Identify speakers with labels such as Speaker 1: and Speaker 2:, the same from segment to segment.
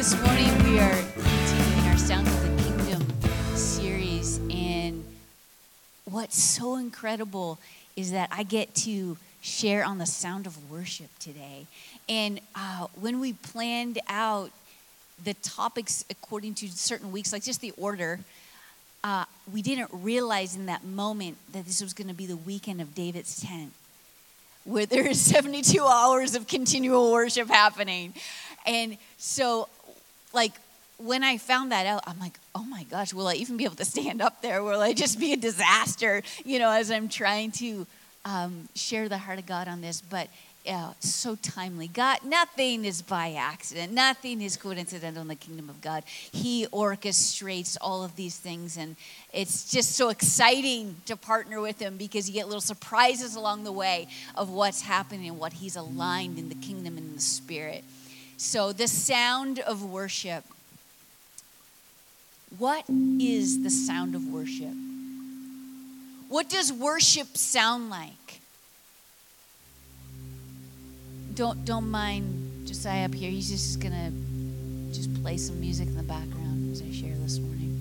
Speaker 1: This morning we are continuing our Sound of the Kingdom series, and what's so incredible is that I get to share on the sound of worship today. And when we planned out the topics according to certain weeks, like just the order, we didn't realize in that moment that this was going to be the weekend of David's tent, where there is 72 hours of continual worship happening. And so, when I found that out, I'm like, oh my gosh, will I even be able to stand up there? Will I just be a disaster, as I'm trying to share the heart of God on this? But so timely. God, nothing is by accident. Nothing is coincidental in the kingdom of God. He orchestrates all of these things, and it's just so exciting to partner with him because you get little surprises along the way of what's happening and what he's aligned in the kingdom and in the spirit. So the sound of worship. What is the sound of worship? What does worship sound like? Don't mind Josiah up here. He's just gonna play some music in the background as I share this morning.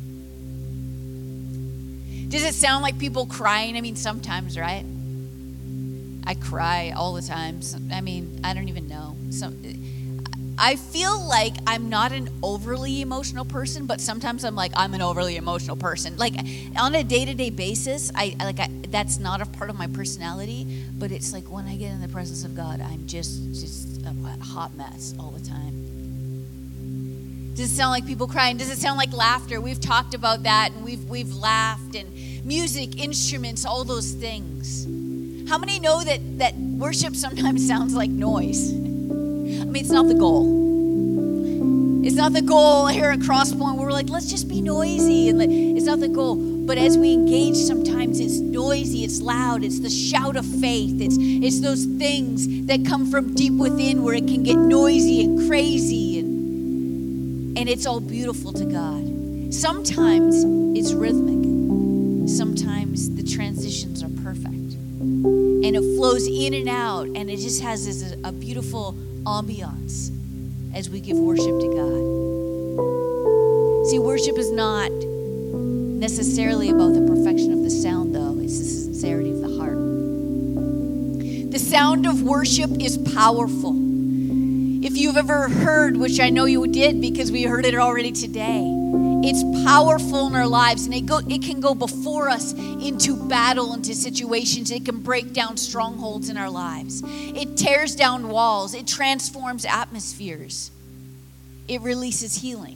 Speaker 1: Does it sound like people crying? I mean, sometimes, right? I cry all the time. I mean, I don't even know. I feel like I'm not an overly emotional person, but sometimes I'm like, I'm an overly emotional person. Like on a day-to-day basis, I that's not a part of my personality, but it's like when I get in the presence of God, I'm just a hot mess all the time. Does it sound like people crying? Does it sound like laughter? We've talked about that, and we've laughed, and music, instruments, all those things. How many know that worship sometimes sounds like noise? I mean, it's not the goal. It's not the goal here at Crosspoint where we're like, let's just be noisy. And it's not the goal. But as we engage, sometimes it's noisy, it's loud, it's the shout of faith. It's those things that come from deep within where it can get noisy and crazy. And it's all beautiful to God. Sometimes it's rhythmic. Sometimes the transitions are perfect. And it flows in and out, and it just has a beautiful ambiance as we give worship to God. See, worship is not necessarily about the perfection of the sound, though. It's the sincerity of the heart. The sound of worship is powerful. If you've ever heard, which I know you did because we heard it already today, it's powerful in our lives, and it can go before us into battle, into situations. It can break down strongholds in our lives. It tears down walls. It transforms atmospheres. It releases healing.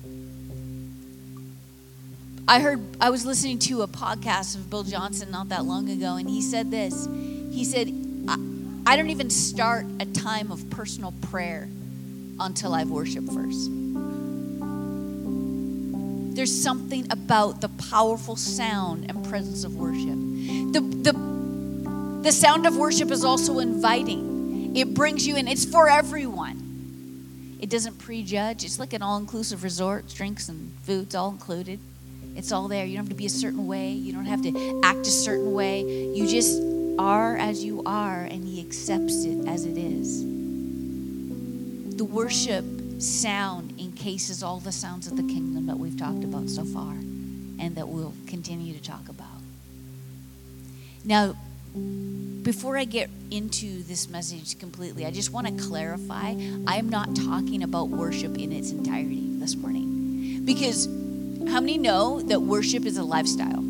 Speaker 1: I was listening to a podcast of Bill Johnson not that long ago, and he said this. He said, I don't even start a time of personal prayer until I've worshiped first. There's something about the powerful sound and presence of worship. The sound of worship is also inviting. It brings you in. It's for everyone. It doesn't prejudge. It's like an all-inclusive resort. Drinks and food's all included. It's all there. You don't have to be a certain way. You don't have to act a certain way. You just are as you are, and he accepts it as it is. The worship sound encases all the sounds of the kingdom that we've talked about so far and that we'll continue to talk about. Now, before I get into this message completely, I just want to clarify, I'm not talking about worship in its entirety this morning. Because how many know that worship is a lifestyle?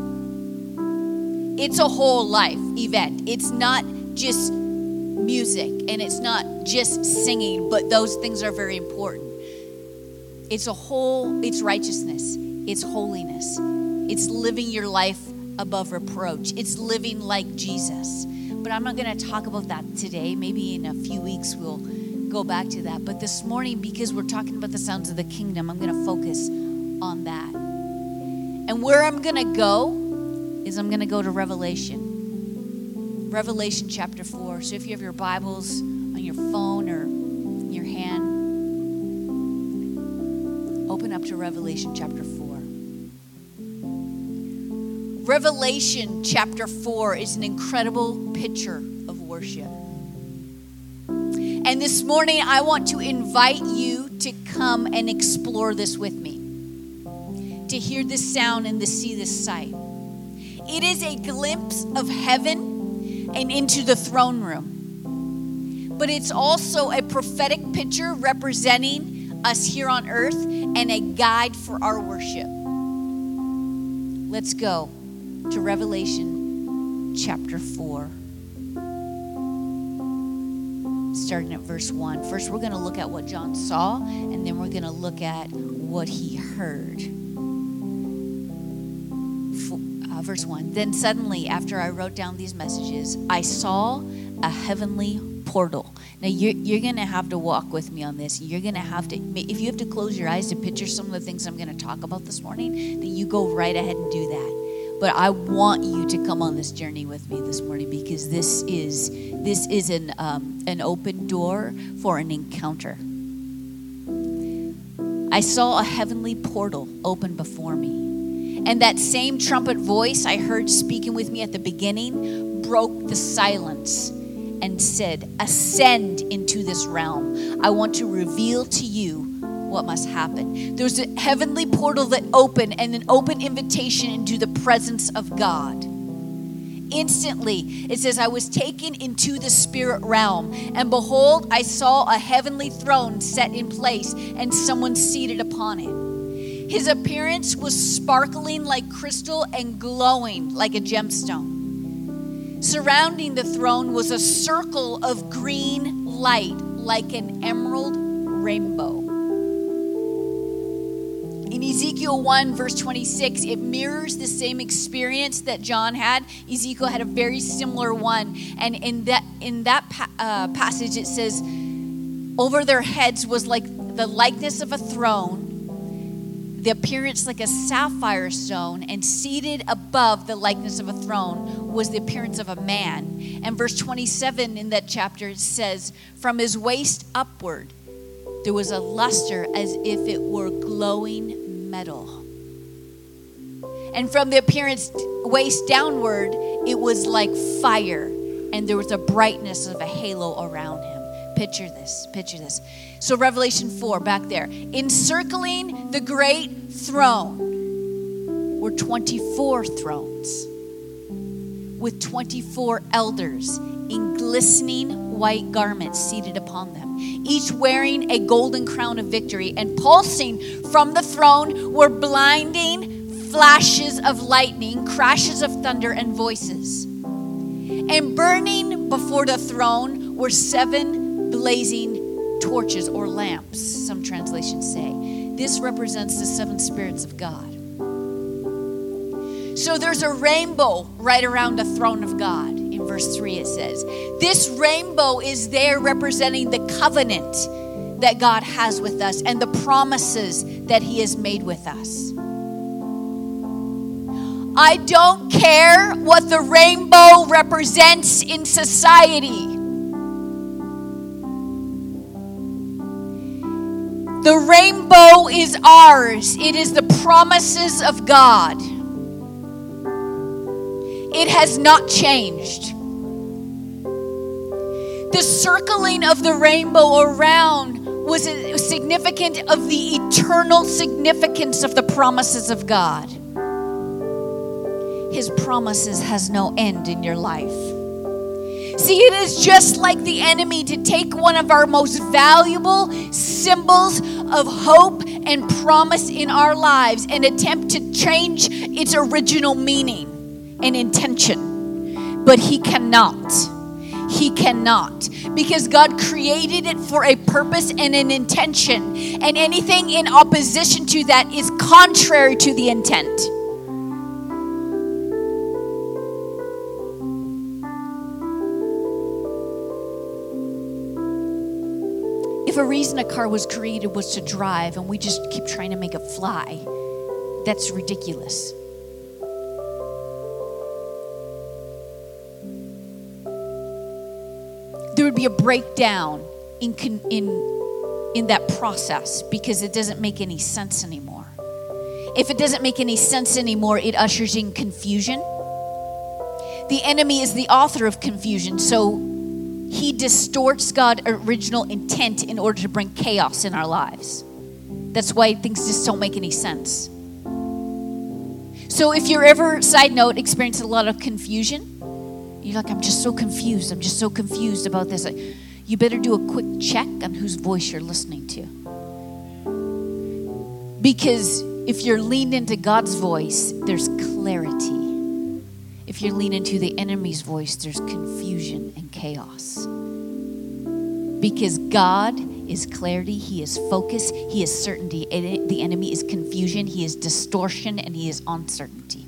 Speaker 1: It's a whole life event. It's not just music, and it's not just singing, but those things are very important. It's righteousness, it's holiness, it's living your life above reproach, it's living like Jesus. But I'm not going to talk about that today. Maybe in a few weeks we'll go back to that. But this morning, because we're talking about the sounds of the kingdom, I'm going to focus on that. And where I'm going to go is I'm going to go to Revelation chapter 4. So if you have your Bibles on your phone or in your hand, open up to Revelation chapter 4. Revelation chapter 4 is an incredible picture of worship. And this morning, I want to invite you to come and explore this with me, to hear this sound and to see this sight. It is a glimpse of heaven and into the throne room. But it's also a prophetic picture representing us here on earth and a guide for our worship. Let's go to Revelation chapter 4. Starting at verse 1. First, we're going to look at what John saw, and then we're going to look at what he heard. Verse 1. Then suddenly, after I wrote down these messages, I saw a heavenly portal. Now, you're going to have to walk with me on this. You're going to have to, if you have to close your eyes to picture some of the things I'm going to talk about this morning, then you go right ahead and do that. But I want you to come on this journey with me this morning, because this is an open door for an encounter. I saw a heavenly portal open before me, and that same trumpet voice I heard speaking with me at the beginning broke the silence and said, "Ascend into this realm. I want to reveal to you what must happen." There's a heavenly portal that opened, and an open invitation into the presence of God. Instantly, it says, I was taken into the spirit realm, and behold, I saw a heavenly throne set in place, and someone seated upon it. His appearance was sparkling like crystal and glowing like a gemstone. Surrounding the throne was a circle of green light like an emerald rainbow. In Ezekiel 1, verse 26, it mirrors the same experience that John had. Ezekiel had a very similar one. And in that passage, it says, over their heads was like the likeness of a throne, the appearance like a sapphire stone, and seated above the likeness of a throne was the appearance of a man. And verse 27 in that chapter, it says, from his waist upward, there was a luster as if it were glowing metal. And from the appearance waist downward, it was like fire, and there was a brightness of a halo around him. Picture this. So Revelation 4, back there. Encircling the great throne were 24 thrones with 24 elders in glistening white garments seated upon them, each wearing a golden crown of victory. And pulsing from the throne were blinding flashes of lightning, crashes of thunder, and voices. And burning before the throne were 7 blazing torches or lamps, some translations say. This represents the 7 spirits of God. So there's a rainbow right around the throne of God. In verse 3 it says, this rainbow is there representing the covenant that God has with us and the promises that he has made with us. I don't care what the rainbow represents in society. The rainbow is ours. It is the promises of God. It has not changed. The circling of the rainbow around was significant of the eternal significance of the promises of God. His promises has no end in your life. See, it is just like the enemy to take one of our most valuable symbols of hope and promise in our lives and attempt to change its original meaning and intention. But he cannot. He cannot. Because God created it for a purpose and an intention. And anything in opposition to that is contrary to the intent. If a reason a car was created was to drive and we just keep trying to make it fly, that's ridiculous. There would be a breakdown in that process because it doesn't make any sense anymore. If it doesn't make any sense anymore, it ushers in confusion. The enemy is the author of confusion, so he distorts God's original intent in order to bring chaos in our lives. That's why things just don't make any sense. So if you're ever, side note, experiencing a lot of confusion, you're like, I'm just so confused about this. You better do a quick check on whose voice you're listening to. Because if you're leaned into God's voice, there's clarity. If you're leaned into the enemy's voice, there's confusion and chaos. Because God is clarity, he is focus, he is certainty. The enemy is confusion, he is distortion, and he is uncertainty.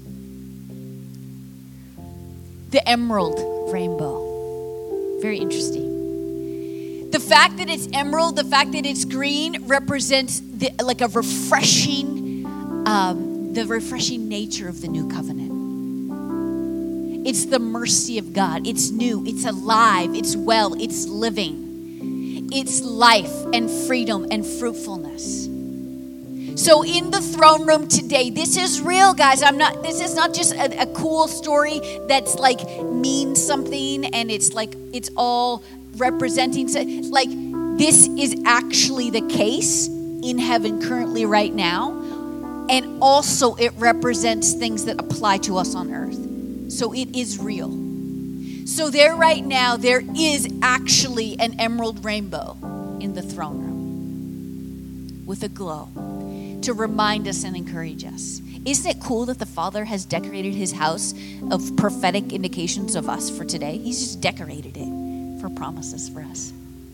Speaker 1: The emerald rainbow. Very interesting. The fact that it's emerald, the fact that it's green represents like a refreshing, the refreshing nature of the new covenant. It's the mercy of God. It's new, it's alive, it's well, it's living. It's life and freedom and fruitfulness. So in the throne room today, this is real, guys. This is not just a cool story that's like means something and it's like it's all representing. Like this is actually the case in heaven currently right now. And also it represents things that apply to us on earth. So it is real. So there right now, there is actually an emerald rainbow in the throne room with a glow to remind us and encourage us. Isn't it cool that the Father has decorated his house of prophetic indications of us for today? He's just decorated it for promises for us.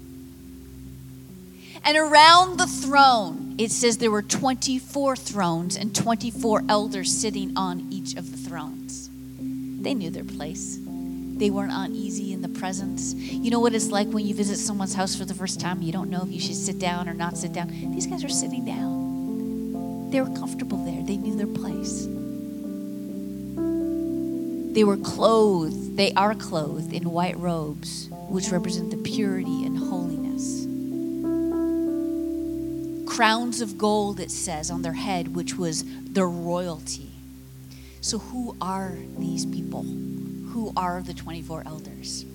Speaker 1: And around the throne, it says there were 24 thrones and 24 elders sitting on each of the thrones. They knew their place. They weren't uneasy in the presence. You know what it's like when you visit someone's house for the first time? You don't know if you should sit down or not sit down. These guys are sitting down. They were comfortable there. They knew their place. They were clothed. They are clothed in white robes, which represent the purity and holiness. Crowns of gold, it says, on their head, which was their royalty. So who are these people? Who are the 24 elders?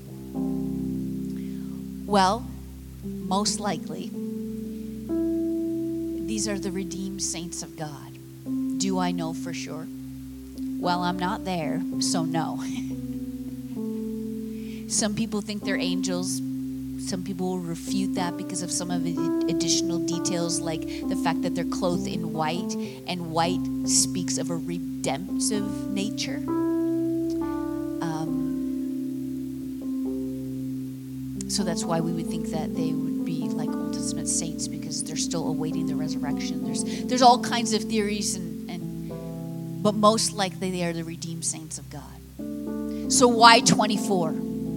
Speaker 1: Well, most likely, these are the redeemed saints of God. Do I know for sure? Well, I'm not there, so no. Some people think they're angels. Some people will refute that because of some of the additional details, like the fact that they're clothed in white, and white speaks of a redemptive nature. So that's why we would think that they would be like Old Testament saints because they're still awaiting the resurrection. There's all kinds of theories, but most likely they are the redeemed saints of God. So why 24?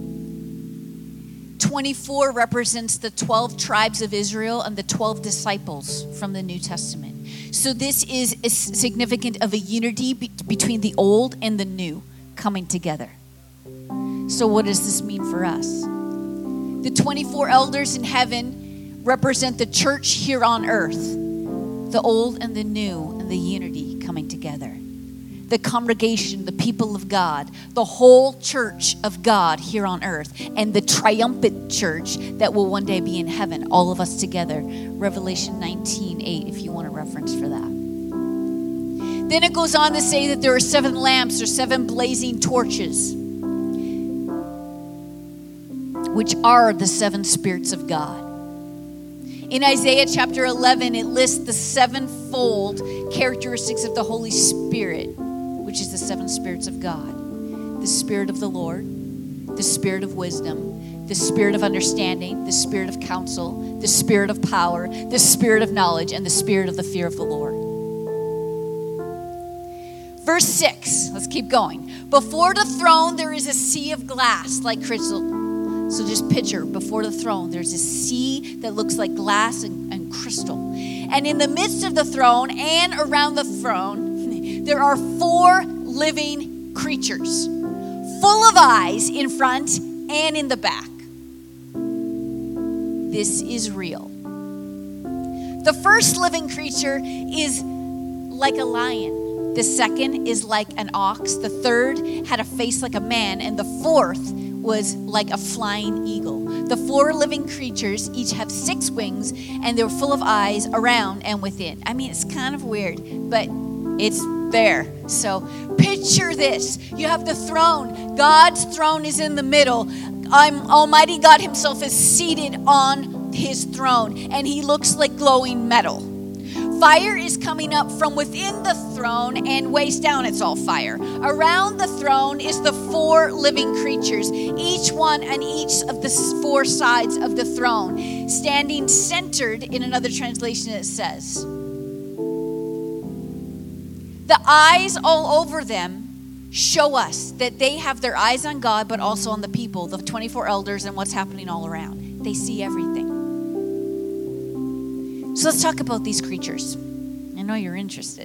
Speaker 1: 24 represents the 12 tribes of Israel and the 12 disciples from the New Testament. So this is significant of a unity between the old and the new coming together. So what does this mean for us? The 24 elders in heaven represent the church here on earth, the old and the new and the unity coming together. The congregation, the people of God, the whole church of God here on earth, and the triumphant church that will one day be in heaven, all of us together. Revelation 19:8, if you want a reference for that. Then it goes on to say that there are 7 lamps or 7 blazing torches, which are the 7 spirits of God. In Isaiah chapter 11, it lists the 7-fold characteristics of the Holy Spirit, which is the 7 spirits of God. The Spirit of the Lord, the Spirit of wisdom, the Spirit of understanding, the Spirit of counsel, the Spirit of power, the Spirit of knowledge, and the Spirit of the fear of the Lord. Verse 6, let's keep going. Before the throne, there is a sea of glass like crystal. So just picture, before the throne, there's a sea that looks like glass and crystal. And in the midst of the throne and around the throne, there are 4 living creatures, full of eyes in front and in the back. This is real. The first living creature is like a lion. The second is like an ox. The third had a face like a man. And the fourth was like a flying eagle. The 4 living creatures each have 6 wings, and they're full of eyes around and within. I mean, it's kind of weird, but it's there. So picture this. You have the throne. God's throne is in the middle. Almighty God himself is seated on his throne, and he looks like glowing metal. Fire is coming up from within the throne, and waist down it's all fire. Around the throne is the 4 living creatures, each one on each of the 4 sides of the throne, standing centered. In another translation it says, the eyes all over them show us that they have their eyes on God, but also on the people, the 24 elders, and what's happening all around. They see everything. So let's talk about these creatures. I know you're interested.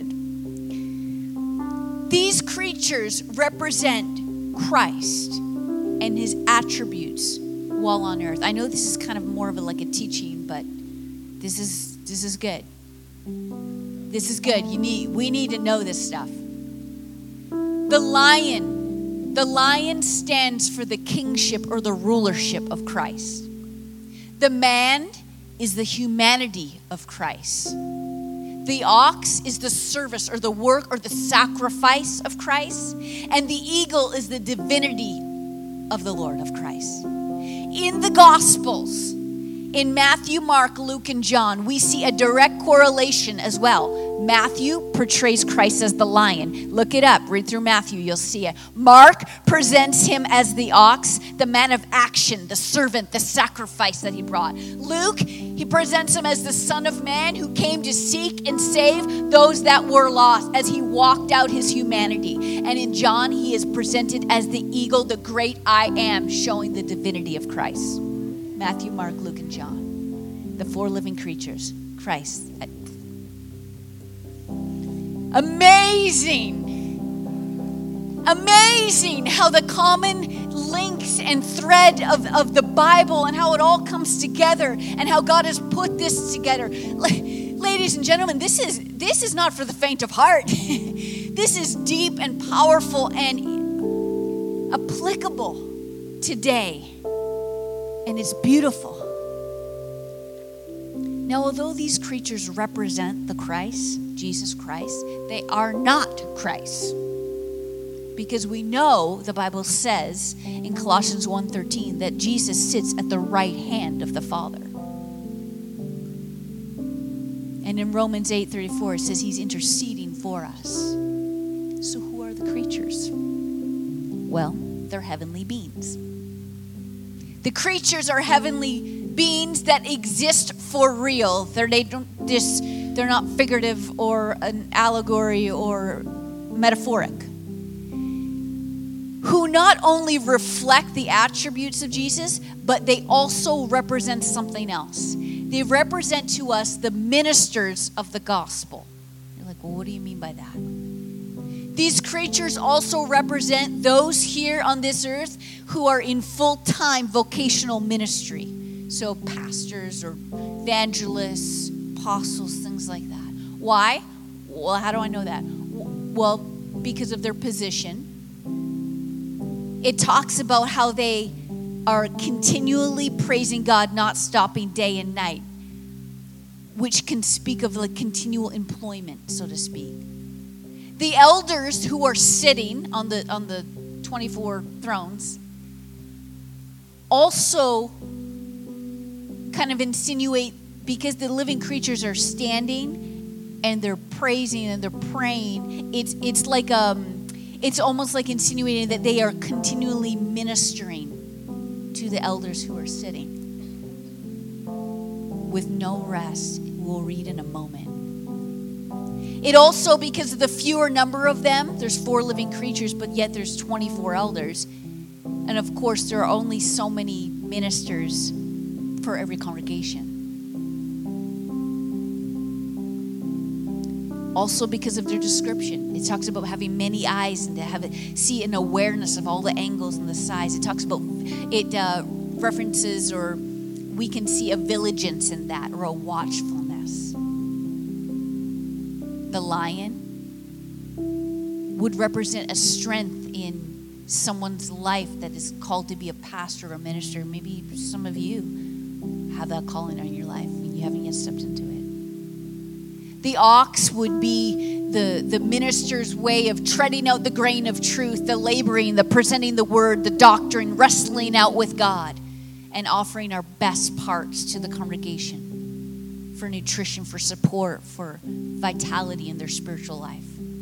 Speaker 1: These creatures represent Christ and his attributes while on earth. I know this is kind of more of a teaching, but this is good. This is good. We need to know this stuff. The lion stands for the kingship or the rulership of Christ. The man is the humanity of Christ. The ox is the service or the work or the sacrifice of Christ. And the eagle is the divinity of the Lord of Christ. In the Gospels, in Matthew, Mark, Luke, and John, we see a direct correlation as well. Matthew portrays Christ as the lion. Look it up. Read through Matthew. You'll see it. Mark presents him as the ox, the man of action, the servant, the sacrifice that he brought. Luke, he presents him as the Son of Man who came to seek and save those that were lost as he walked out his humanity. And in John, he is presented as the eagle, the great I am, showing the divinity of Christ. Matthew, Mark, Luke, and John. The 4 living creatures. Christ. Amazing how the common links and thread of the Bible and how it all comes together and how God has put this together. Ladies and gentlemen, this is not for the faint of heart. This is deep and powerful and applicable today. And it's beautiful. Now, although these creatures represent the Christ, Jesus Christ, they are not Christ. Because we know the Bible says in Colossians 1:13 that Jesus sits at the right hand of the Father. And in Romans 8:34 it says he's interceding for us. So who are the creatures? Well, they're heavenly beings. The creatures are heavenly beings that exist for real. They're not figurative or an allegory or metaphoric. Who not only reflect the attributes of Jesus, but they also represent something else. They represent to us the ministers of the gospel. You're like, well, what do you mean by that? These creatures also represent those here on this earth who are in full-time vocational ministry. So pastors or evangelists, apostles, things like that. Why? Well, how do I know that? Well, because of their position. It talks about how they are continually praising God, not stopping day and night, which can speak of continual employment, so to speak. The elders who are sitting on the 24 thrones also kind of insinuate, because the living creatures are standing and they're praising and they're praying, it's almost like insinuating that they are continually ministering to the elders who are sitting with no rest. We'll read in a moment. It also, because of the fewer number of them, there's 4 living creatures, but yet there's 24 elders. And of course, there are only so many ministers for every congregation. Also because of their description. It talks about having many eyes and to see an awareness of all the angles and the size. It talks about, it references, or we can see a vigilance in that, or a watchfulness. The lion would represent a strength in someone's life that is called to be a pastor or a minister. Maybe some of you have that calling on your life and you haven't yet stepped into it. The ox would be the minister's way of treading out the grain of truth, the laboring, the presenting the word, the doctrine, wrestling out with God, and offering our best parts to the congregation for nutrition, for support, for vitality in their spiritual life.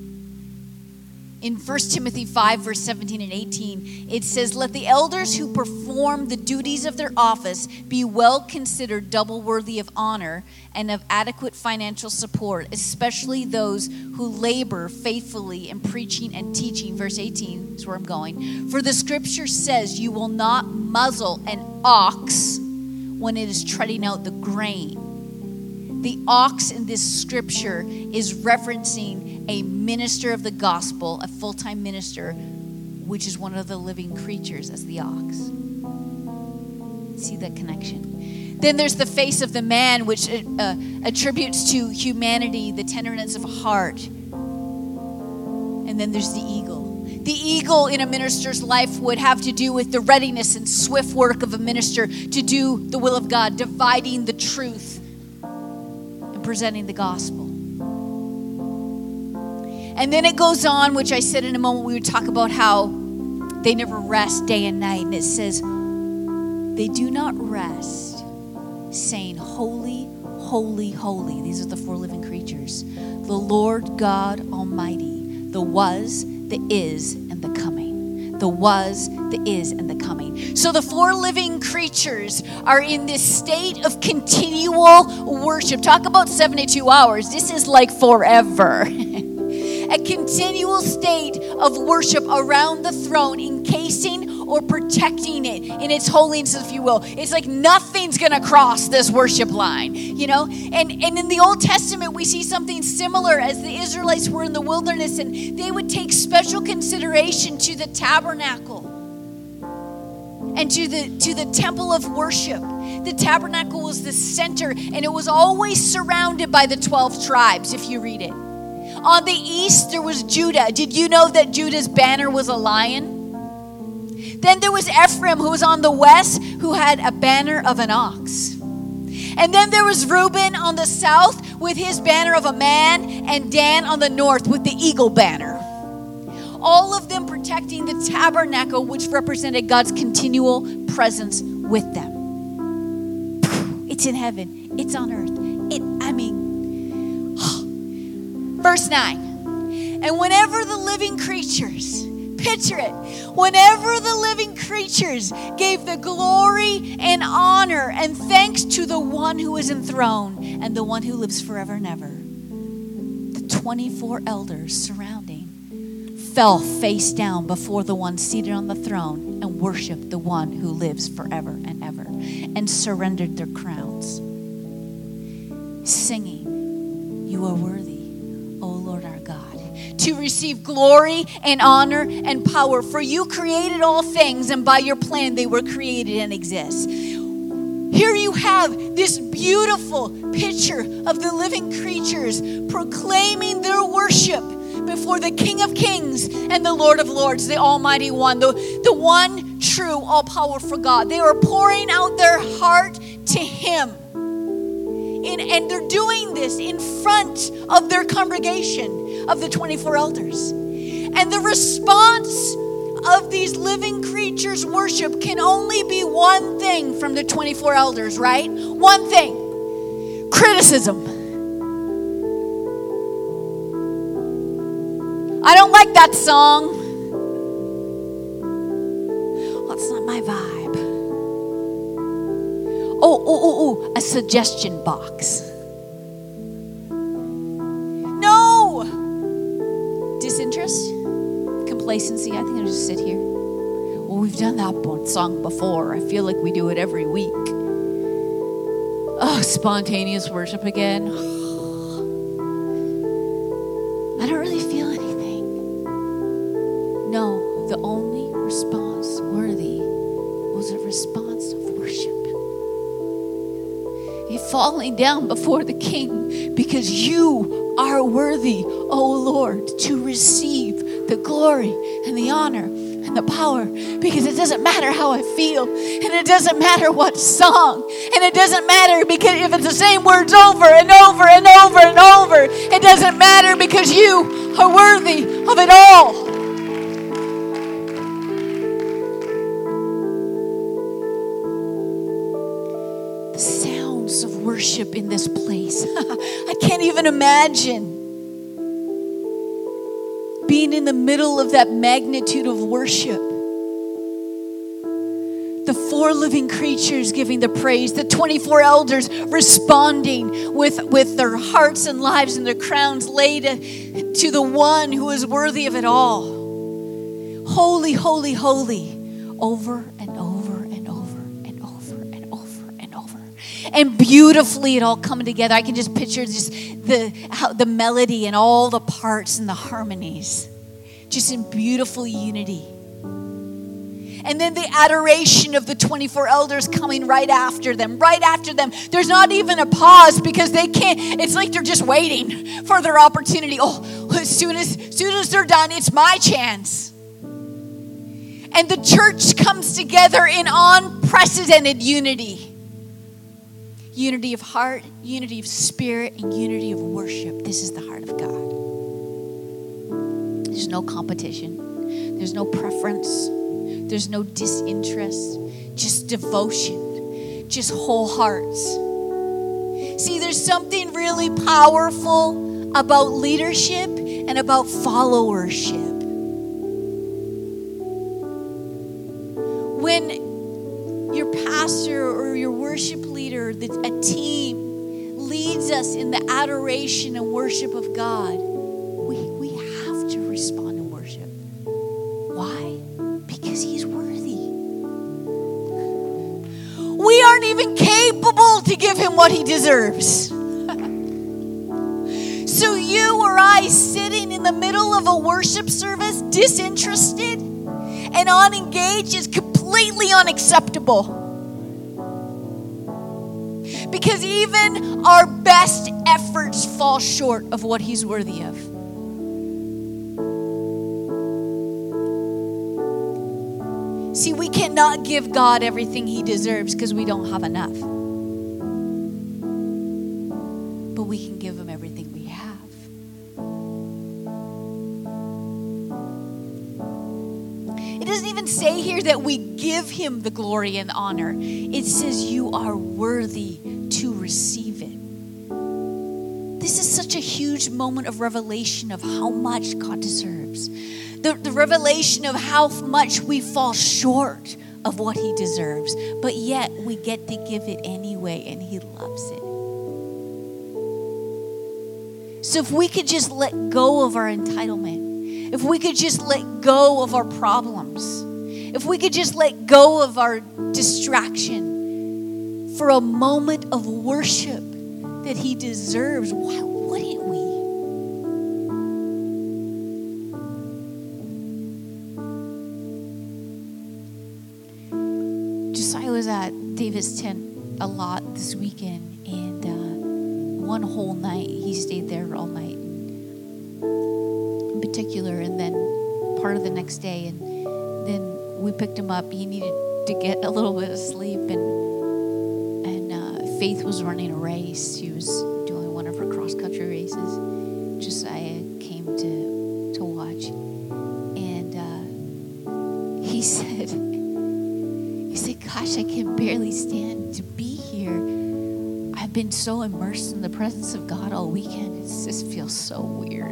Speaker 1: In 1 Timothy 5, verse 17 and 18, it says, "Let the elders who perform the duties of their office be well considered double worthy of honor and of adequate financial support, especially those who labor faithfully in preaching and teaching." Verse 18 is where I'm going. "For the scripture says, you will not muzzle an ox when it is treading out the grain." The ox in this scripture is referencing a minister of the gospel, a full-time minister, which is one of the living creatures as the ox. See that connection? Then there's the face of the man, which attributes to humanity, the tenderness of heart. And then there's the eagle. The eagle in a minister's life would have to do with the readiness and swift work of a minister to do the will of God, dividing the truth and presenting the gospel. And then it goes on, which I said in a moment, we would talk about how they never rest day and night. And it says, they do not rest, saying, "Holy, holy, holy." These are the four living creatures. "The Lord God Almighty, the was, the is, and the coming." The was, the is, and the coming. So the four living creatures are in this state of continual worship. Talk about 72 hours. This is like forever. A continual state of worship around the throne, encasing or protecting it in its holiness, if you will. It's like nothing's going to cross this worship line, you know? And in the Old Testament, we see something similar as the Israelites were in the wilderness, and they would take special consideration to the tabernacle and to the temple of worship. The tabernacle was the center, and it was always surrounded by the 12 tribes, if you read it. On the east, there was Judah. Did you know that Judah's banner was a lion? Then there was Ephraim, who was on the west, who had a banner of an ox. And then there was Reuben on the south with his banner of a man, and Dan on the north with the eagle banner. All of them protecting the tabernacle, which represented God's continual presence with them. It's in heaven. It's on earth. Verse 9, "And whenever the living creatures," picture it, "whenever the living creatures gave the glory and honor and thanks to the one who is enthroned and the one who lives forever and ever, the 24 elders surrounding fell face down before the one seated on the throne and worshiped the one who lives forever and ever, and surrendered their crowns, singing, 'You are worthy, O Lord our God, to receive glory and honor and power. For you created all things, and by your plan they were created and exist.'" Here you have this beautiful picture of the living creatures proclaiming their worship before the King of Kings and the Lord of Lords, the Almighty One, the one true, all-powerful God. They are pouring out their heart to Him. And they're doing this in front of their congregation of the 24 elders. And the response of these living creatures' worship can only be one thing from the 24 elders, right? One thing: criticism. "I don't like that song. Well, it's not my vibe." A suggestion box. No. Disinterest, complacency. I think I'll just sit here. Well, we've done that song before. I feel like we do it every week. Oh, spontaneous worship again. I don't really feel anything. No, the only response worthy was a response of worship. Falling down before the King, because you are worthy, O Lord, to receive the glory and the honor and and the power, because it doesn't matter how I feel, and it doesn't matter what song, and it doesn't matter because if it's the same words over and over and over and over, it doesn't matter because you are worthy of it all. The sounds of worship in this place. I can't even imagine being in the middle of that magnitude of worship. The 4 living creatures giving the praise, the 24 elders responding with their hearts and lives and their crowns laid to the one who is worthy of it all. Holy, holy, holy, over and over and over and over and over and over. And beautifully it all coming together. I can just picture just the melody and all the parts and the harmonies, just in beautiful unity. And then the adoration of the 24 elders coming right after them. There's not even a pause because they can't, it's like they're just waiting for their opportunity. Oh, as soon as they're done, it's my chance. And the church comes together in unprecedented unity. Unity of heart, unity of spirit, and unity of worship. This is the heart of God. There's no competition. There's no preference. There's no disinterest. Just devotion. Just whole hearts. See, there's something really powerful about leadership and about followership. When your pastor or your worship leader, a team, leads us in the adoration and worship of God, we have to respond in worship. Why? Because He's worthy. We aren't even capable to give Him what He deserves. So you or I sitting in the middle of a worship service, disinterested and unengaged, is completely unacceptable. Because even our best efforts fall short of what He's worthy of. See, we cannot give God everything He deserves because we don't have enough. But we can give Him everything we have. It doesn't even say here that we give Him the glory and honor. It says you are worthy to receive it. This is such a huge moment of revelation of how much God deserves. The revelation of how much we fall short of what He deserves, but yet we get to give it anyway, and He loves it. So if we could just let go of our entitlement, if we could just let go of our problems, if we could just let go of our distraction for a moment of worship that He deserves, why wouldn't we? I was at David's tent a lot this weekend, and one whole night he stayed there all night in particular, and then part of the next day, and then we picked him up. He needed to get a little bit of sleep, and Faith was running a race. She was doing one of her cross-country races. Josiah came to watch, and he said, gosh, I can barely stand to be here. I've been so immersed in the presence of God all weekend. It just feels so weird.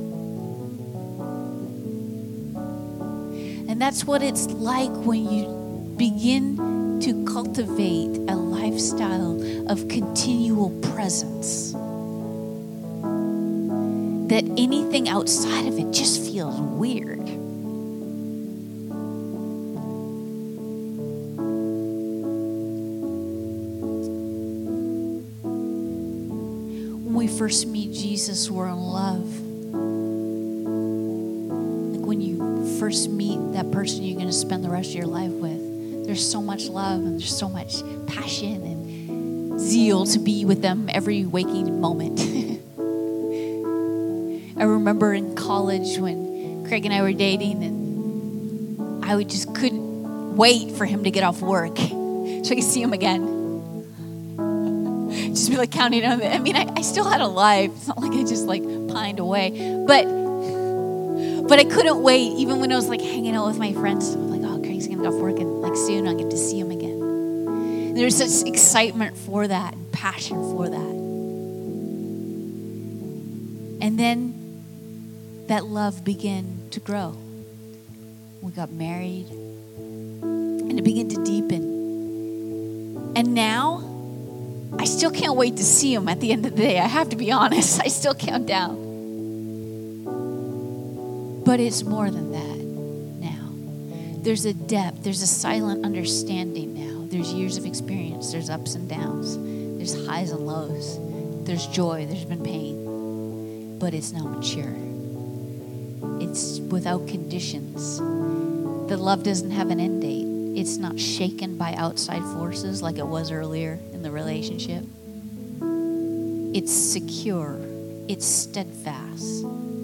Speaker 1: And that's what it's like when you begin to cultivate a lifestyle of continual presence. That anything outside of it just feels weird. When we first meet Jesus, we're in love. Like when you first meet that person you're going to spend the rest of your life with, there's so much love and there's so much passion and zeal to be with them every waking moment. I remember in college when Craig and I were dating, and I just couldn't wait for him to get off work so I could see him again. Just be like counting on it. I mean, I still had a life. It's not like I just like pined away. But I couldn't wait, even when I was like hanging out with my friends. I'm like, oh, Craig's gonna get off work and like soon I'll get to see him again. And there's such excitement for that and passion for that. And then that love began to grow. We got married and it began to deepen. And now I still can't wait to see him at the end of the day. I have to be honest. I still count down. But it's more than that now. There's a depth. There's a silent understanding now. There's years of experience. There's ups and downs. There's highs and lows. There's joy. There's been pain. But it's now mature. It's without conditions. The love doesn't have an end date. It's not shaken by outside forces like it was earlier in the relationship. It's secure. It's steadfast.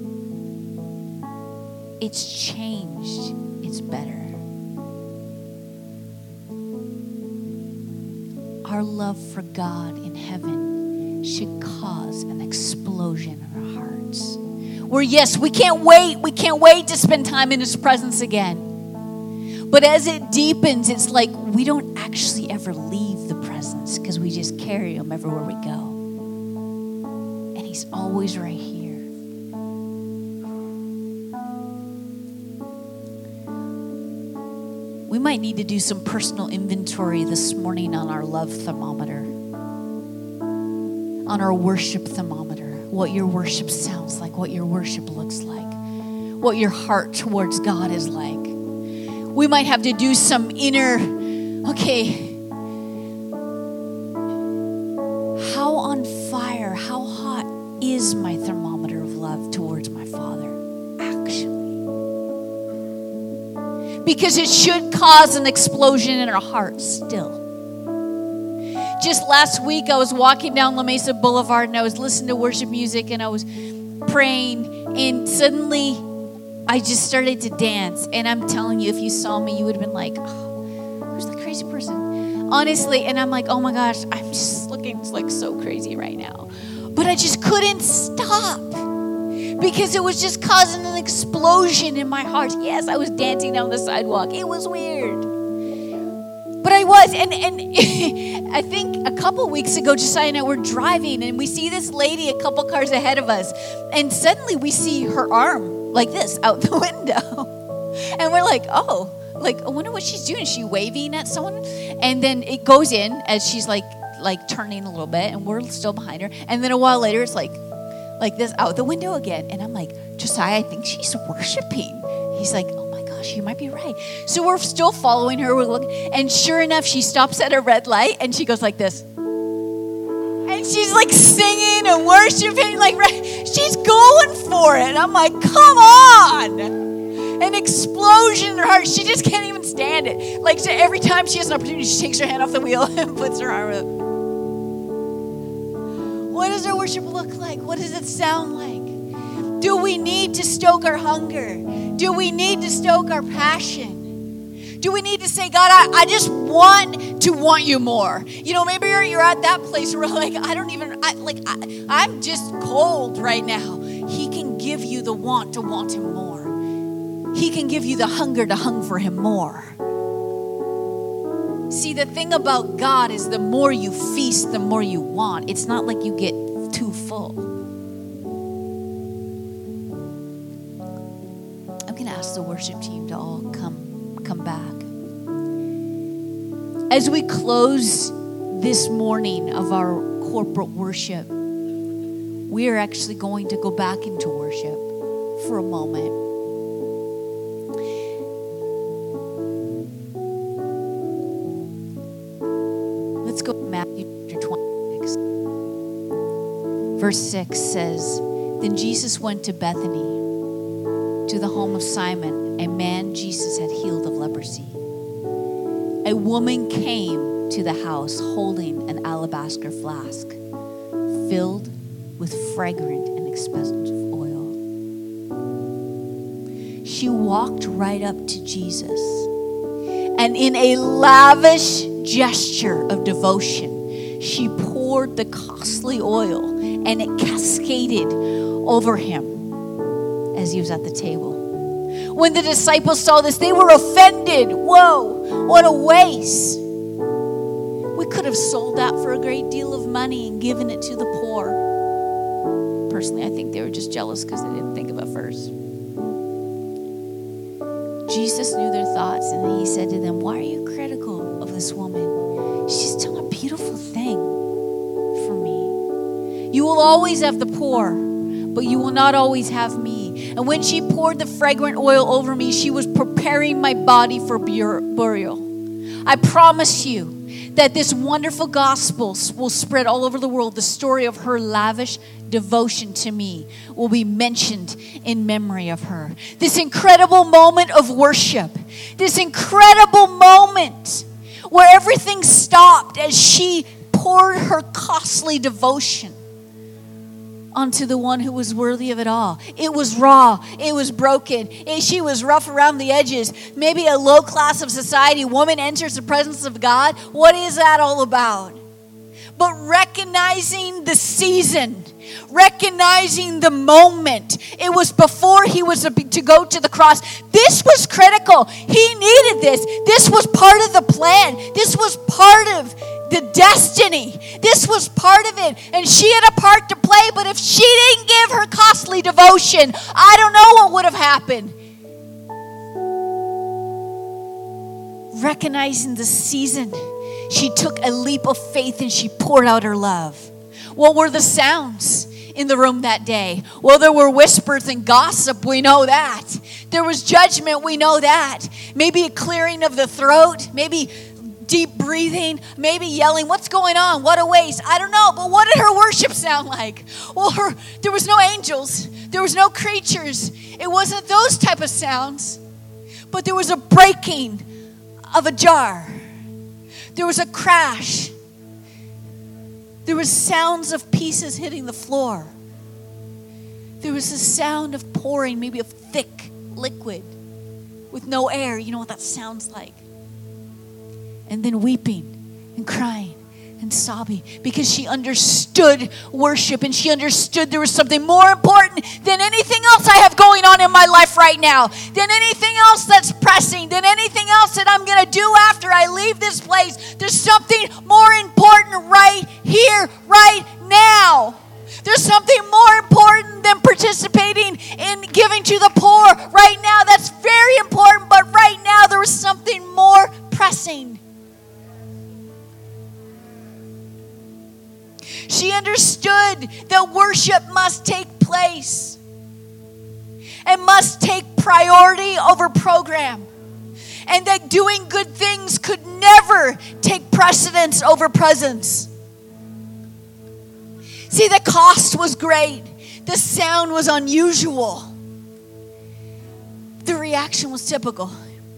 Speaker 1: It's changed. It's better. Our love for God in heaven should cause an explosion in our hearts. Where yes, we can't wait. We can't wait to spend time in His presence again. But as it deepens, it's like we don't actually ever leave the presence because we just carry Him everywhere we go. And He's always right here. We might need to do some personal inventory this morning on our love thermometer, on our worship thermometer, what your worship sounds like, what your worship looks like, what your heart towards God is like. We might have to do some inner, how on fire, how hot is my thermometer of love towards my Father, actually? Because it should cause an explosion in our hearts still. Just last week, I was walking down La Mesa Boulevard and I was listening to worship music and I was praying, and suddenly I just started to dance. And I'm telling you, if you saw me, you would have been like, oh, who's the crazy person? Honestly, and I'm like, oh my gosh, I'm just looking like so crazy right now. But I just couldn't stop because it was just causing an explosion in my heart. Yes, I was dancing down the sidewalk. It was weird. But I was, and I think a couple weeks ago, Josiah and I were driving, and we see this lady a couple cars ahead of us, and suddenly we see her arm like this out the window, and we're like, oh, like I wonder what she's doing. Is she waving at someone? And then it goes in as she's like turning a little bit, and we're still behind her, and then a while later, it's like this out the window again, and I'm like, Josiah, I think she's worshiping. He's like, oh my gosh, you might be right. So we're still following her. We're looking, and sure enough, she stops at a red light and she goes like this. And she's like singing and worshiping, like she's going for it. I'm like, come on. An explosion in her heart. She just can't even stand it. Like, so every time she has an opportunity, she takes her hand off the wheel and puts her arm up. What does our worship look like? What does it sound like? Do we need to stoke our hunger? Do we need to stoke our passion? Do we need to say, God, I just want to want you more? You know, maybe you're at that place where like, I'm just cold right now. He can give you the want to want Him more. He can give you the hunger to hunger for Him more. See, the thing about God is the more you feast, the more you want. It's not like you get too full. I'm going to ask the worship team to all come back. As we close this morning of our corporate worship, we are actually going to go back into worship for a moment. Let's go to Matthew chapter 26. Verse 6 says, Then Jesus went to Bethany, to the home of Simon, a man Jesus had healed of leprosy. A woman came to the house holding an alabaster flask filled with fragrant and expensive oil. she walked right up to Jesus. And in a lavish gesture of devotion, she poured the costly oil and it cascaded over him as he was at the table. When the disciples saw this, they were offended. Whoa, what a waste. We could have sold that for a great deal of money and given it to the poor. Personally, I think they were just jealous because they didn't think of it first. Jesus knew their thoughts, and he said to them, why are you critical of this woman? She's done a beautiful thing for me. You will always have the poor, but you will not always have me. And when she poured the fragrant oil over me, she was preparing my body for burial. I promise you that this wonderful gospel will spread all over the world. The story of her lavish devotion to me will be mentioned in memory of her. This incredible moment of worship, this incredible moment where everything stopped as she poured her costly devotion onto the one who was worthy of it all. It was raw. It was broken. She was rough around the edges. Maybe a low class of society woman enters the presence of God. What is that all about? But recognizing the season, recognizing the moment. It was before he was to go to the cross. This was critical. He needed this. This was part of the plan. This was part of the destiny. This was part of it. And she had a part to play, but if she didn't give her costly devotion, I don't know what would have happened. Recognizing the season, she took a leap of faith and she poured out her love. What were the sounds in the room that day? Well, there were whispers and gossip. We know that. There was judgment. We know that. Maybe a clearing of the throat. Maybe deep breathing, maybe yelling, what's going on? What a waste. I don't know, but what did her worship sound like? Well, there was no angels. There was no creatures. It wasn't those type of sounds, but there was a breaking of a jar. There was a crash. There was sounds of pieces hitting the floor. There was a sound of pouring, maybe of thick liquid with no air. You know what that sounds like. And then weeping and crying and sobbing because she understood worship and she understood there was something more important than anything else I have going on in my life right now, than anything else that's pressing, than anything else that I'm going to do after I leave this place. There's something more important right here, right now. There's something more important than participating in giving to the poor right now. That's very important, but right now there was something more pressing. She understood that worship must take place and must take priority over program, and that doing good things could never take precedence over presence. See, the cost was great. The sound was unusual. The reaction was typical.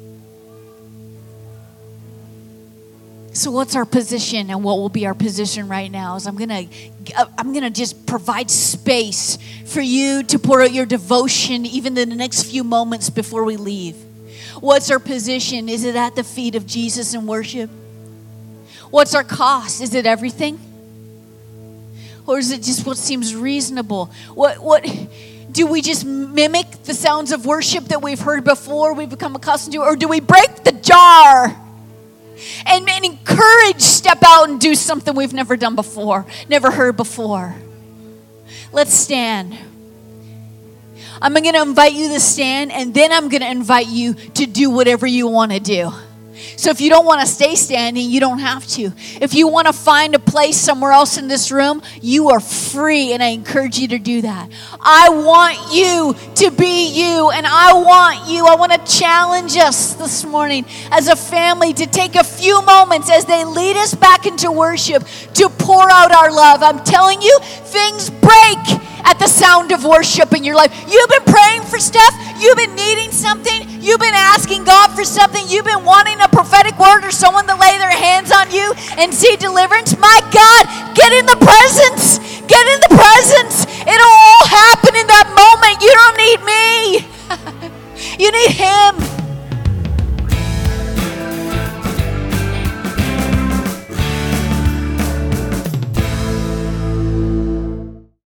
Speaker 1: So what's our position, and what will be our position right now is I'm gonna just provide space for you to pour out your devotion even in the next few moments before we leave. What's our position? Is it at the feet of Jesus in worship? What's our cost? Is it everything? Or is it just what seems reasonable? What do we just mimic the sounds of worship that we've heard before, we've become accustomed to, or do we break the jar and encourage, step out and do something we've never done before, never heard before? Let's stand. I'm going to invite you to stand, and then I'm going to invite you to do whatever you want to do. So if you don't want to stay standing, you don't have to. If you want to find a place somewhere else in this room, you are free, and I encourage you to do that. I want you to be you, and I want to challenge us this morning as a family to take a few moments as they lead us back into worship to pour out our love. I'm telling you, things break at the sound of worship in your life. You've been praying for stuff. You've been needing something. You've been asking God for something. You've been wanting a prophetic word or someone to lay their hands on you and see deliverance. My God, get in the presence. Get in the presence. It'll all happen in that moment. You don't need me. You You need him.